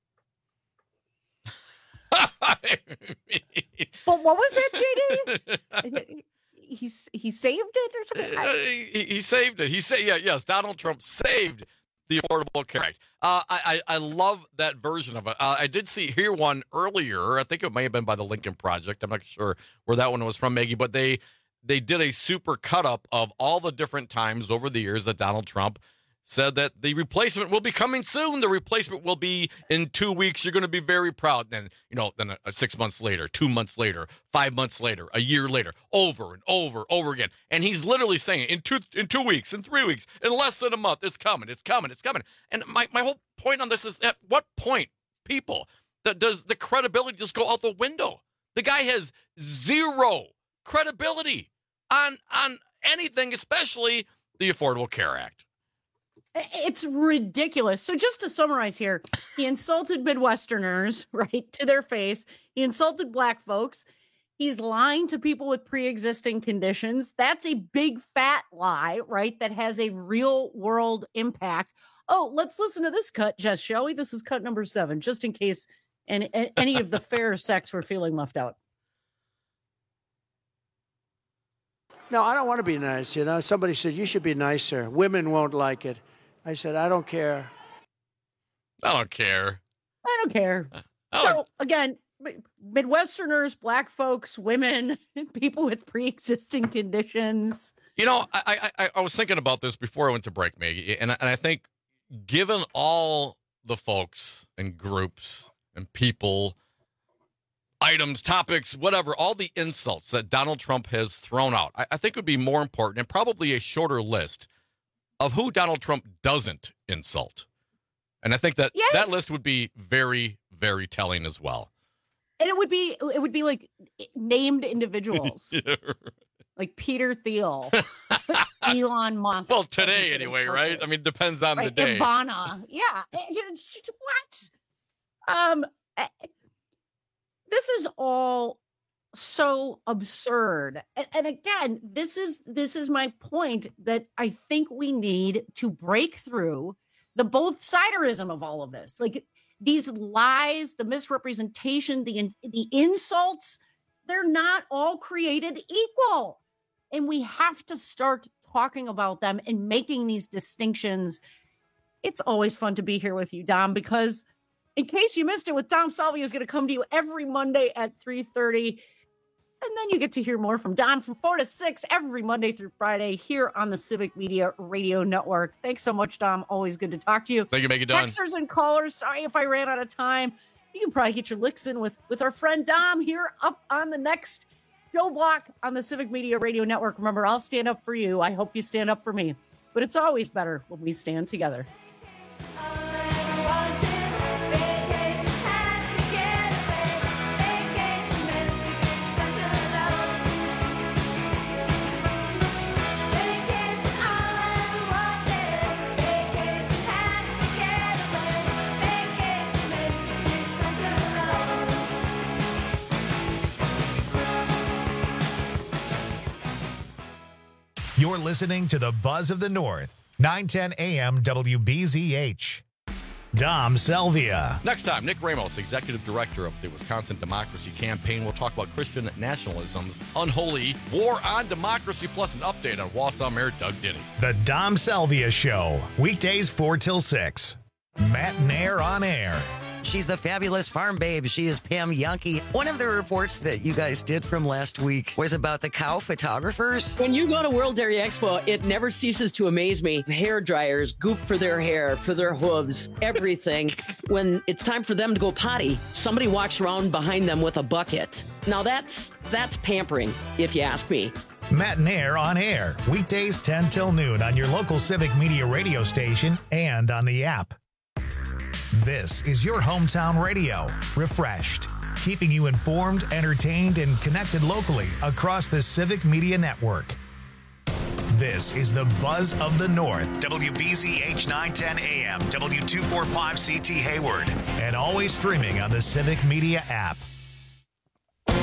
But what was that, J D? He's he saved it or something? Uh, he, he saved it. He said, yeah, yes, Donald Trump saved the Affordable Care Act. Uh, I, I I love that version of it. Uh, I did see hear one earlier. I think it may have been by the Lincoln Project. I'm not sure where that one was from, Maggie, but they they did a super cut up of all the different times over the years that Donald Trump said that the replacement will be coming soon. The replacement will be in two weeks. You're going to be very proud. Then, you know, then uh, six months later, two months later, five months later, a year later, over and over, over again. And he's literally saying in two, in two weeks, in three weeks, in less than a month, it's coming, it's coming, it's coming. And my, my whole point on this is at what point, people, that does the credibility just go out the window? The guy has zero credibility on, on anything, especially the Affordable Care Act. It's ridiculous. So just to summarize here, he insulted Midwesterners, right, to their face. He insulted black folks. He's lying to people with pre-existing conditions. That's a big fat lie, right, that has a real world impact. Oh, let's listen to this cut, Jess, shall we? This is cut number seven, just in case any, any of the fair sex were feeling left out. No, I don't want to be nice. You know, somebody said, you should be nicer. Women won't like it. I said, I don't care. I don't care. I don't care. So again, Midwesterners, black folks, women, people with pre-existing conditions. You know, I, I I was thinking about this before I went to break, Maggie, and and I think given all the folks and groups and people, items, topics, whatever, all the insults that Donald Trump has thrown out, I, I think it would be more important and probably a shorter list of who Donald Trump doesn't insult. And I think that Yes. that list would be very, very telling as well. And it would be it would be like named individuals. Like Peter Thiel, Elon Musk. Well, today anyway, right? I mean, depends on the Right, day. Ivana. Yeah. It's just- What? Um, eh, this is all so absurd. And, and again, this is this is my point that I think we need to break through the both siderism of all of this. Like these lies, the misrepresentation, the in- the insults, they're not all created equal. And we have to start talking about them and making these distinctions. It's always fun to be here with you, Dom, because in case you missed it, with Dom Salvia is going to come to you every Monday at three thirty. And then you get to hear more from Dom from four to six every Monday through Friday here on the Civic Media Radio Network. Thanks so much, Dom. Always good to talk to you. Thank you, Maggie Dunn. Texters and callers, sorry if I ran out of time. You can probably get your licks in with, with our friend Dom here up on the next show block on the Civic Media Radio Network. Remember, I'll stand up for you. I hope you stand up for me. But it's always better when we stand together. You're listening to the Buzz of the North, nine ten A M W B Z H. Dom Salvia. Next time, Nick Ramos, Executive Director of the Wisconsin Democracy Campaign, will talk about Christian nationalism's unholy war on democracy, plus an update on Wausau Mayor Doug Denny. The Dom Salvia Show, weekdays four till six. Matt and Air on air. She's the fabulous farm babe. She is Pam Yankee. One of the reports that you guys did from last week was about the cow photographers. When you go to World Dairy Expo, it never ceases to amaze me. Hair dryers, goop for their hair, for their hooves, everything. When it's time for them to go potty, somebody walks around behind them with a bucket. Now that's that's pampering, if you ask me. Matt and Air on air, weekdays ten till noon on your local Civic Media radio station and on the app. This is your hometown radio, refreshed, keeping you informed, entertained, and connected locally across the Civic Media Network. This is the Buzz of the North, W B Z H nine ten A M, W two forty-five C T Hayward, and always streaming on the Civic Media app.